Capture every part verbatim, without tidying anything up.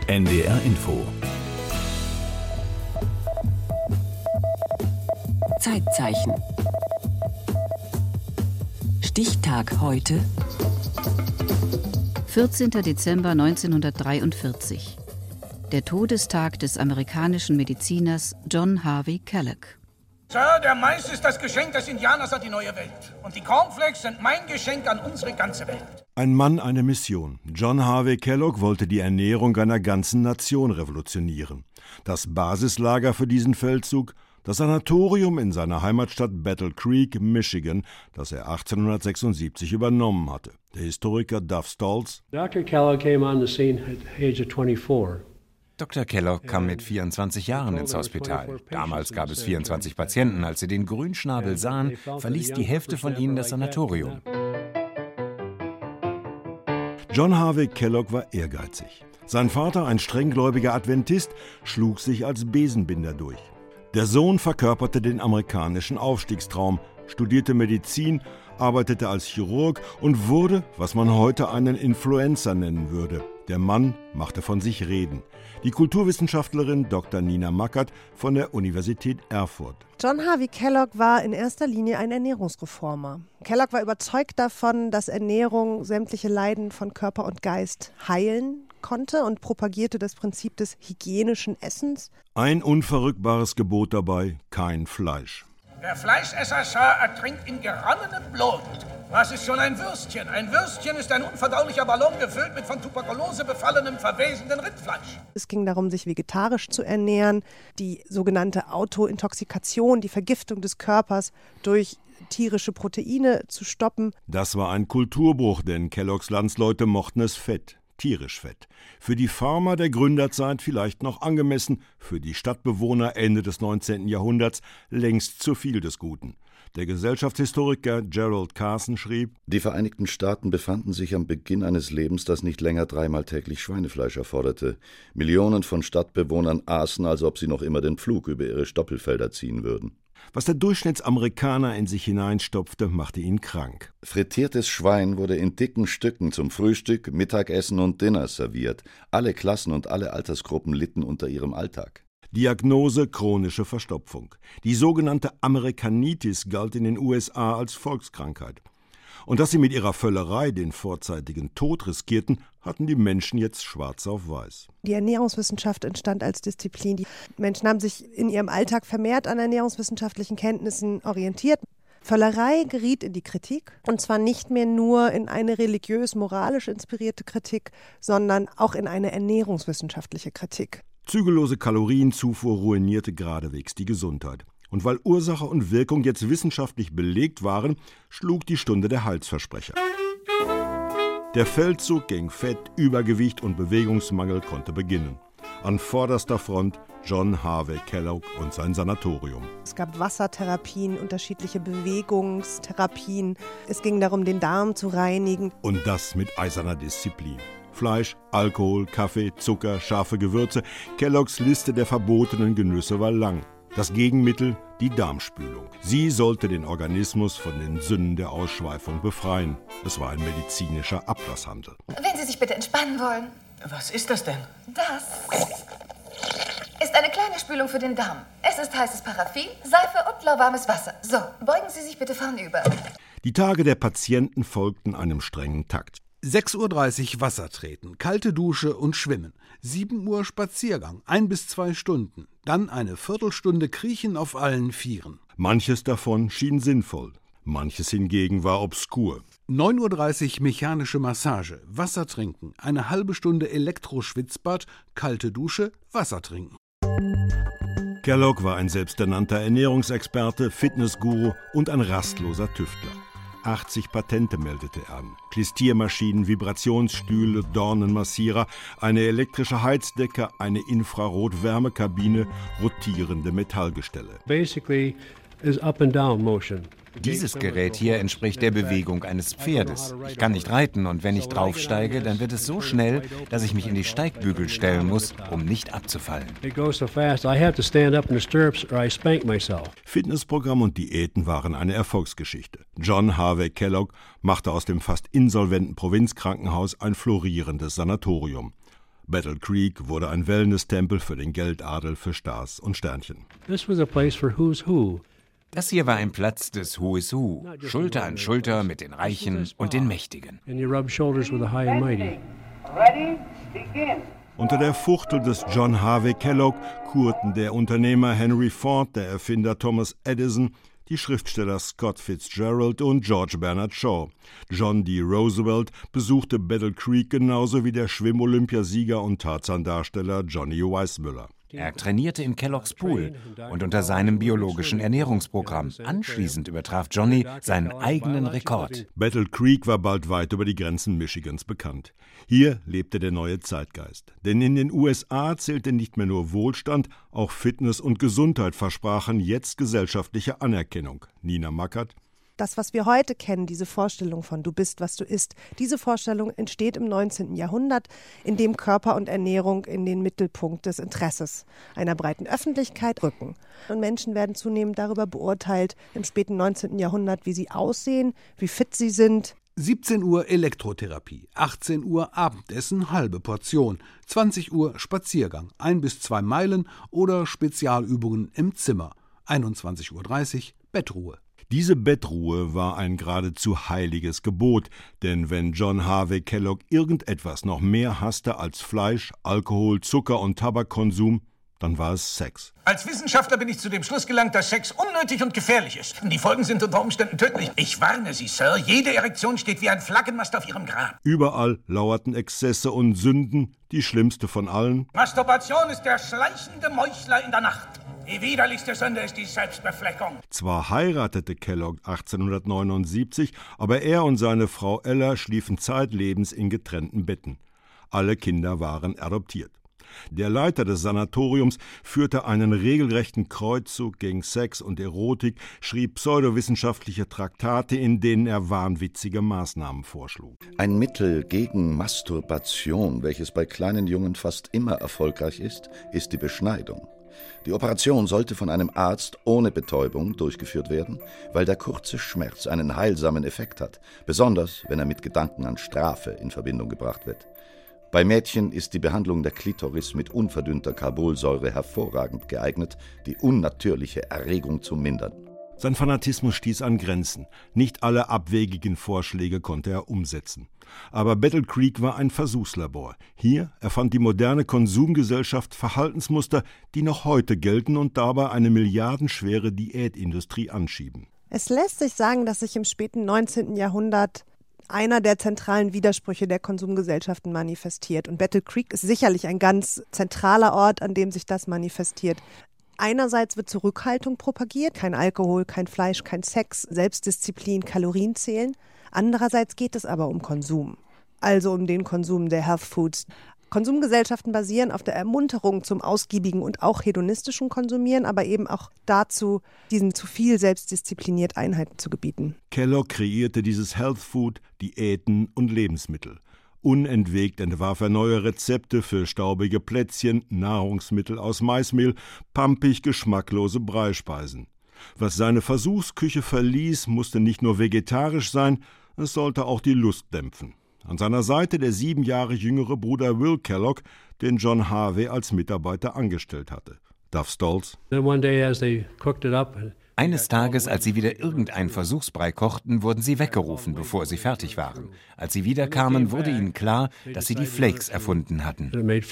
N D R Info. Zeitzeichen. Stichtag heute. vierzehnter Dezember neunzehnhundertdreiundvierzig. Der Todestag des amerikanischen Mediziners John Harvey Kellogg. Sir, der Mais ist das Geschenk des Indianers an die neue Welt. Und die Cornflakes sind mein Geschenk an unsere ganze Welt. Ein Mann, eine Mission. John Harvey Kellogg wollte die Ernährung einer ganzen Nation revolutionieren. Das Basislager für diesen Feldzug, das Sanatorium in seiner Heimatstadt Battle Creek, Michigan, das er achtzehnhundertsechsundsiebzig übernommen hatte. Der Historiker Duff Stoltz. Doktor Kellogg came on the scene at the age of twenty-four. Doktor Kellogg kam mit vierundzwanzig Jahren ins Hospital. Damals gab es vierundzwanzig Patienten. Als sie den Grünschnabel sahen, verließ die Hälfte von ihnen das Sanatorium. John Harvey Kellogg war ehrgeizig. Sein Vater, ein strenggläubiger Adventist, schlug sich als Besenbinder durch. Der Sohn verkörperte den amerikanischen Aufstiegstraum, studierte Medizin, arbeitete als Chirurg und wurde, was man heute einen Influencer nennen würde. Der Mann machte von sich reden. Die Kulturwissenschaftlerin Doktor Nina Mackert von der Universität Erfurt. John Harvey Kellogg war in erster Linie ein Ernährungsreformer. Kellogg war überzeugt davon, dass Ernährung sämtliche Leiden von Körper und Geist heilen konnte und propagierte das Prinzip des hygienischen Essens. Ein unverrückbares Gebot dabei: kein Fleisch. Der Fleischesser, Sir, ertrinkt in geronnenem Blut. Was ist schon ein Würstchen? Ein Würstchen ist ein unverdaulicher Ballon gefüllt mit von Tuberkulose befallenem, verwesenden Rindfleisch. Es ging darum, sich vegetarisch zu ernähren, die sogenannte Autointoxikation, die Vergiftung des Körpers durch tierische Proteine zu stoppen. Das war ein Kulturbruch, denn Kelloggs Landsleute mochten es fett. Tierisch Fett. Für die Farmer der Gründerzeit vielleicht noch angemessen, für die Stadtbewohner Ende des neunzehnten Jahrhunderts längst zu viel des Guten. Der Gesellschaftshistoriker Gerald Carson schrieb: Die Vereinigten Staaten befanden sich am Beginn eines Lebens, das nicht länger dreimal täglich Schweinefleisch erforderte. Millionen von Stadtbewohnern aßen, als ob sie noch immer den Pflug über ihre Stoppelfelder ziehen würden. Was der Durchschnittsamerikaner in sich hineinstopfte, machte ihn krank. Frittiertes Schwein wurde in dicken Stücken zum Frühstück, Mittagessen und Dinner serviert. Alle Klassen und alle Altersgruppen litten unter ihrem Alltag. Diagnose: chronische Verstopfung. Die sogenannte Amerikanitis galt in den U S A als Volkskrankheit. Und dass sie mit ihrer Völlerei den vorzeitigen Tod riskierten, hatten die Menschen jetzt schwarz auf weiß. Die Ernährungswissenschaft entstand als Disziplin. Die Menschen haben sich in ihrem Alltag vermehrt an ernährungswissenschaftlichen Kenntnissen orientiert. Völlerei geriet in die Kritik, und zwar nicht mehr nur in eine religiös-moralisch inspirierte Kritik, sondern auch in eine ernährungswissenschaftliche Kritik. Zügellose Kalorienzufuhr ruinierte geradewegs die Gesundheit. Und weil Ursache und Wirkung jetzt wissenschaftlich belegt waren, schlug die Stunde der Heilsversprecher. Der Feldzug gegen Fett, Übergewicht und Bewegungsmangel konnte beginnen. An vorderster Front John Harvey Kellogg und sein Sanatorium. Es gab Wassertherapien, unterschiedliche Bewegungstherapien. Es ging darum, den Darm zu reinigen. Und das mit eiserner Disziplin. Fleisch, Alkohol, Kaffee, Zucker, scharfe Gewürze. Kelloggs Liste der verbotenen Genüsse war lang. Das Gegenmittel: die Darmspülung. Sie sollte den Organismus von den Sünden der Ausschweifung befreien. Es war ein medizinischer Ablasshandel. Wenn Sie sich bitte entspannen wollen. Was ist das denn? Das ist eine kleine Spülung für den Darm. Es ist heißes Paraffin, Seife und lauwarmes Wasser. So, beugen Sie sich bitte vornüber. Die Tage der Patienten folgten einem strengen Takt. sechs Uhr dreißig Wasser treten, kalte Dusche und Schwimmen. sieben Uhr Spaziergang, ein bis zwei Stunden. Dann eine Viertelstunde Kriechen auf allen Vieren. Manches davon schien sinnvoll, manches hingegen war obskur. neun Uhr dreißig mechanische Massage, Wasser trinken, eine halbe Stunde Elektroschwitzbad, kalte Dusche, Wasser trinken. Kellogg war ein selbsternannter Ernährungsexperte, Fitnessguru und ein rastloser Tüftler. achtzig Patente meldete er an. Klistiermaschinen, Vibrationsstühle, Dornenmassierer, eine elektrische Heizdecke, eine Infrarot-Wärmekabine, rotierende Metallgestelle. Basically is up and down motion. Dieses Gerät hier entspricht der Bewegung eines Pferdes. Ich kann nicht reiten, und wenn ich draufsteige, dann wird es so schnell, dass ich mich in die Steigbügel stellen muss, um nicht abzufallen. Fitnessprogramm und Diäten waren eine Erfolgsgeschichte. John Harvey Kellogg machte aus dem fast insolventen Provinzkrankenhaus ein florierendes Sanatorium. Battle Creek wurde ein Wellness-Tempel für den Geldadel, für Stars und Sternchen. This was a place for who's who. Das hier war ein Platz des Who is Who, Schulter an Schulter mit den Reichen und den Mächtigen. And you rub shoulders with the high and mighty. Ready, begin. Unter der Fuchtel des John Harvey Kellogg kurten der Unternehmer Henry Ford, der Erfinder Thomas Edison, die Schriftsteller Scott Fitzgerald und George Bernard Shaw. John D. Roosevelt besuchte Battle Creek genauso wie der Schwimm-Olympiasieger und Tarzan-Darsteller Johnny Weissmuller. Er trainierte in Kelloggs Pool und unter seinem biologischen Ernährungsprogramm. Anschließend übertraf Johnny seinen eigenen Rekord. Battle Creek war bald weit über die Grenzen Michigans bekannt. Hier lebte der neue Zeitgeist. Denn in den U S A zählte nicht mehr nur Wohlstand, auch Fitness und Gesundheit versprachen jetzt gesellschaftliche Anerkennung. Nina Mackert. Das, was wir heute kennen, diese Vorstellung von du bist, was du isst, diese Vorstellung entsteht im neunzehnten Jahrhundert, in dem Körper und Ernährung in den Mittelpunkt des Interesses einer breiten Öffentlichkeit rücken. Und Menschen werden zunehmend darüber beurteilt, im späten neunzehnten Jahrhundert, wie sie aussehen, wie fit sie sind. siebzehn Uhr Elektrotherapie, achtzehn Uhr Abendessen, halbe Portion, zwanzig Uhr Spaziergang, ein bis zwei Meilen oder Spezialübungen im Zimmer, einundzwanzig Uhr dreißig Bettruhe. Diese Bettruhe war ein geradezu heiliges Gebot, denn wenn John Harvey Kellogg irgendetwas noch mehr hasste als Fleisch, Alkohol, Zucker und Tabakkonsum, dann war es Sex. Als Wissenschaftler bin ich zu dem Schluss gelangt, dass Sex unnötig und gefährlich ist. Die Folgen sind unter Umständen tödlich. Ich warne Sie, Sir, jede Erektion steht wie ein Flaggenmast auf Ihrem Grab. Überall lauerten Exzesse und Sünden, die schlimmste von allen. Masturbation ist der schleichende Meuchler in der Nacht. Die widerlichste Sünde ist die Selbstbefleckung. Zwar heiratete Kellogg achtzehnhundertneunundsiebzig, aber er und seine Frau Ella schliefen zeitlebens in getrennten Betten. Alle Kinder waren adoptiert. Der Leiter des Sanatoriums führte einen regelrechten Kreuzzug gegen Sex und Erotik, schrieb pseudowissenschaftliche Traktate, in denen er wahnwitzige Maßnahmen vorschlug. Ein Mittel gegen Masturbation, welches bei kleinen Jungen fast immer erfolgreich ist, ist die Beschneidung. Die Operation sollte von einem Arzt ohne Betäubung durchgeführt werden, weil der kurze Schmerz einen heilsamen Effekt hat, besonders wenn er mit Gedanken an Strafe in Verbindung gebracht wird. Bei Mädchen ist die Behandlung der Klitoris mit unverdünnter Carbolsäure hervorragend geeignet, die unnatürliche Erregung zu mindern. Sein Fanatismus stieß an Grenzen. Nicht alle abwegigen Vorschläge konnte er umsetzen. Aber Battle Creek war ein Versuchslabor. Hier erfand die moderne Konsumgesellschaft Verhaltensmuster, die noch heute gelten und dabei eine milliardenschwere Diätindustrie anschieben. Es lässt sich sagen, dass sich im späten neunzehnten Jahrhundert einer der zentralen Widersprüche der Konsumgesellschaften manifestiert. Und Battle Creek ist sicherlich ein ganz zentraler Ort, an dem sich das manifestiert. Einerseits wird Zurückhaltung propagiert, kein Alkohol, kein Fleisch, kein Sex, Selbstdisziplin, Kalorien zählen. Andererseits geht es aber um Konsum, also um den Konsum der Health Foods. Konsumgesellschaften basieren auf der Ermunterung zum ausgiebigen und auch hedonistischen Konsumieren, aber eben auch dazu, diesen zu viel selbstdiszipliniert Einheiten zu gebieten. Kellogg kreierte dieses Health Food, Diäten und Lebensmittel. Unentwegt entwarf er neue Rezepte für staubige Plätzchen, Nahrungsmittel aus Maismehl, pampig geschmacklose Breispeisen. Was seine Versuchsküche verließ, musste nicht nur vegetarisch sein, es sollte auch die Lust dämpfen. An seiner Seite der sieben Jahre jüngere Bruder Will Kellogg, den John Harvey als Mitarbeiter angestellt hatte. Duff Stolz. Eines Tages, als sie wieder irgendein Versuchsbrei kochten, wurden sie weggerufen, bevor sie fertig waren. Als sie wiederkamen, wurde ihnen klar, dass sie die Flakes erfunden hatten.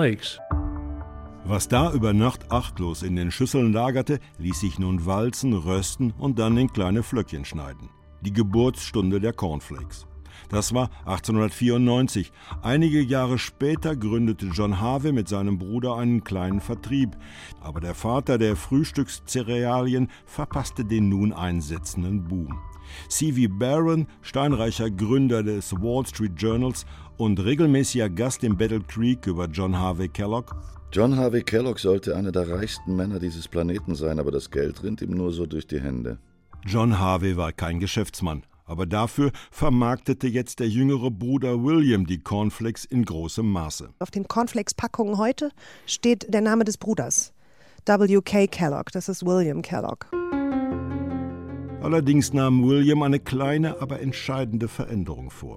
Was da über Nacht achtlos in den Schüsseln lagerte, ließ sich nun walzen, rösten und dann in kleine Flöckchen schneiden. Die Geburtsstunde der Cornflakes. Das war achtzehnhundertvierundneunzig. Einige Jahre später gründete John Harvey mit seinem Bruder einen kleinen Vertrieb. Aber der Vater der Frühstückszerealien verpasste den nun einsetzenden Boom. C V Barron, steinreicher Gründer des Wall Street Journals und regelmäßiger Gast im Battle Creek über John Harvey Kellogg. John Harvey Kellogg sollte einer der reichsten Männer dieses Planeten sein, aber das Geld rinnt ihm nur so durch die Hände. John Harvey war kein Geschäftsmann. Aber dafür vermarktete jetzt der jüngere Bruder William die Cornflakes in großem Maße. Auf den Cornflakes-Packungen heute steht der Name des Bruders. W K Kellogg, das ist William Kellogg. Allerdings nahm William eine kleine, aber entscheidende Veränderung vor.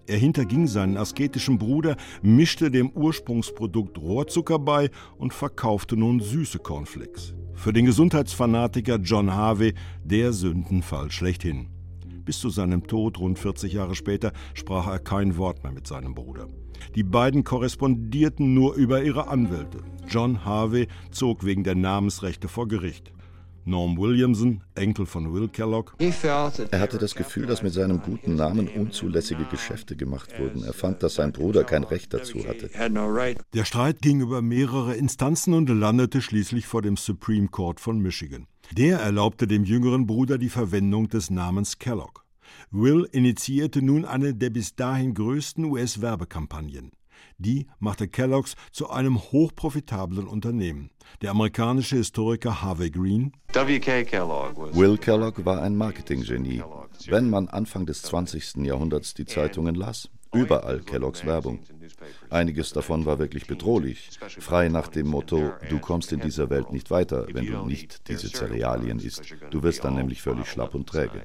Er hinterging seinen asketischen Bruder, mischte dem Ursprungsprodukt Rohrzucker bei und verkaufte nun süße Cornflakes. Für den Gesundheitsfanatiker John Harvey der Sündenfall schlechthin. Bis zu seinem Tod rund vierzig Jahre später sprach er kein Wort mehr mit seinem Bruder. Die beiden korrespondierten nur über ihre Anwälte. John Harvey zog wegen der Namensrechte vor Gericht. Norm Williamson, Enkel von Will Kellogg. Er hatte das Gefühl, dass mit seinem guten Namen unzulässige Geschäfte gemacht wurden. Er fand, dass sein Bruder kein Recht dazu hatte. Der Streit ging über mehrere Instanzen und landete schließlich vor dem Supreme Court von Michigan. Der erlaubte dem jüngeren Bruder die Verwendung des Namens Kellogg. Will initiierte nun eine der bis dahin größten U S-Werbekampagnen. Die machte Kellogg's zu einem hochprofitablen Unternehmen. Der amerikanische Historiker Harvey Green: Will Kellogg war ein Marketinggenie. Wenn man Anfang des zwanzigsten Jahrhunderts die Zeitungen las, überall Kellogg's Werbung. Einiges davon war wirklich bedrohlich, frei nach dem Motto, du kommst in dieser Welt nicht weiter, wenn du nicht diese Cerealien isst. Du wirst dann nämlich völlig schlapp und träge.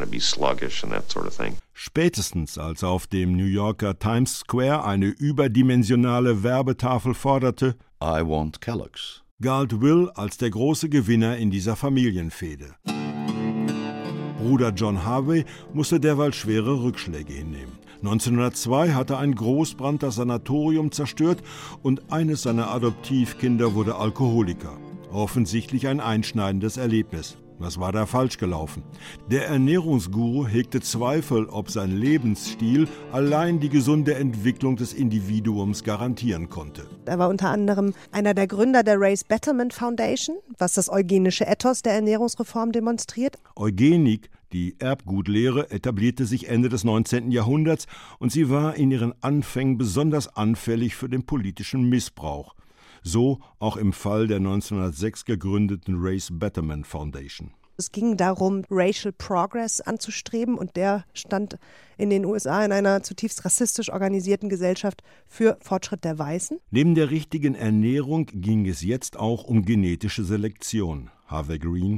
Spätestens als auf dem New Yorker Times Square eine überdimensionale Werbetafel forderte, I want Kellogg's, galt Will als der große Gewinner in dieser Familienfehde. Bruder John Harvey musste derweil schwere Rückschläge hinnehmen. neunzehnhundertzwei hatte ein Großbrand das Sanatorium zerstört und eines seiner Adoptivkinder wurde Alkoholiker. Offensichtlich ein einschneidendes Erlebnis. Was war da falsch gelaufen? Der Ernährungsguru hegte Zweifel, ob sein Lebensstil allein die gesunde Entwicklung des Individuums garantieren konnte. Er war unter anderem einer der Gründer der Race Betterment Foundation, was das eugenische Ethos der Ernährungsreform demonstriert. Eugenik, die Erbgutlehre, etablierte sich Ende des neunzehnten Jahrhunderts und sie war in ihren Anfängen besonders anfällig für den politischen Missbrauch. So auch im Fall der neunzehnhundertsechs gegründeten Race Betterment Foundation. Es ging darum, Racial Progress anzustreben und der stand in den U S A in einer zutiefst rassistisch organisierten Gesellschaft für Fortschritt der Weißen. Neben der richtigen Ernährung ging es jetzt auch um genetische Selektion. Harvey Green: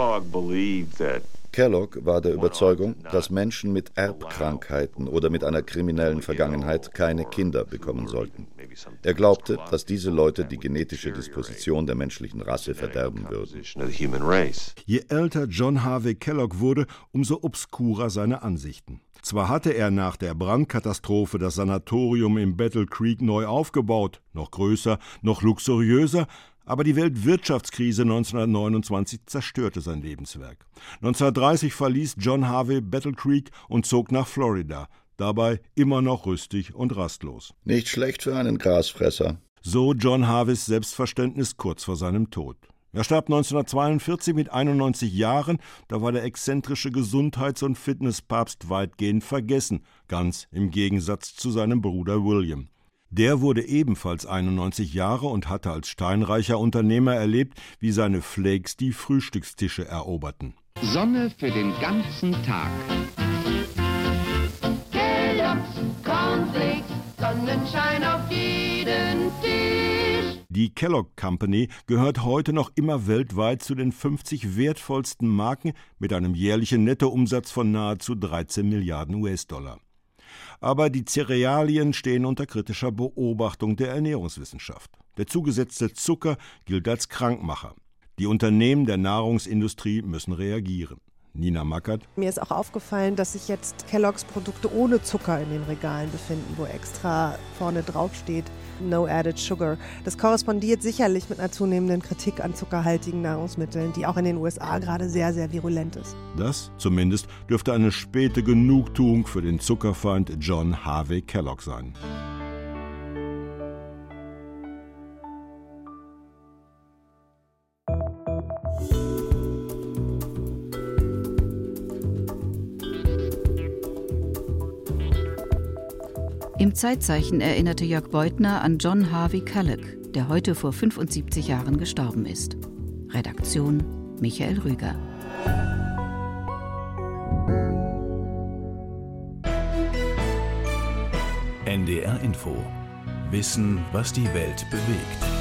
Kellogg war der Überzeugung, dass Menschen mit Erbkrankheiten oder mit einer kriminellen Vergangenheit keine Kinder bekommen sollten. Er glaubte, dass diese Leute die genetische Disposition der menschlichen Rasse verderben würden. Je älter John Harvey Kellogg wurde, umso obskurer seine Ansichten. Zwar hatte er nach der Brandkatastrophe das Sanatorium im Battle Creek neu aufgebaut, noch größer, noch luxuriöser, aber die Weltwirtschaftskrise neunzehnhundertneunundzwanzig zerstörte sein Lebenswerk. neunzehnhundertdreißig verließ John Harvey Battle Creek und zog nach Florida, dabei immer noch rüstig und rastlos. Nicht schlecht für einen Grasfresser. So John Harveys Selbstverständnis kurz vor seinem Tod. Er starb neunzehnhundertzweiundvierzig mit einundneunzig Jahren, da war der exzentrische Gesundheits- und Fitnesspapst weitgehend vergessen, ganz im Gegensatz zu seinem Bruder William. Der wurde ebenfalls einundneunzig Jahre und hatte als steinreicher Unternehmer erlebt, wie seine Flakes die Frühstückstische eroberten. Sonne für den ganzen Tag. Kellogg's Cornflakes, Sonnenschein auf jeden Tisch. Die Kellogg Company gehört heute noch immer weltweit zu den fünfzig wertvollsten Marken mit einem jährlichen Nettoumsatz von nahezu dreizehn Milliarden U S-Dollar. Aber die Cerealien stehen unter kritischer Beobachtung der Ernährungswissenschaft. Der zugesetzte Zucker gilt als Krankmacher. Die Unternehmen der Nahrungsindustrie müssen reagieren. Nina Mackert: Mir ist auch aufgefallen, dass sich jetzt Kellogg's Produkte ohne Zucker in den Regalen befinden, wo extra vorne drauf steht, no added sugar. Das korrespondiert sicherlich mit einer zunehmenden Kritik an zuckerhaltigen Nahrungsmitteln, die auch in den U S A gerade sehr, sehr virulent ist. Das zumindest dürfte eine späte Genugtuung für den Zuckerfeind John Harvey Kellogg sein. Im Zeitzeichen erinnerte Jörg Beutner an John Harvey Kellogg, der heute vor fünfundsiebzig Jahren gestorben ist. Redaktion Michael Rüger. N D R Info. Wissen, was die Welt bewegt.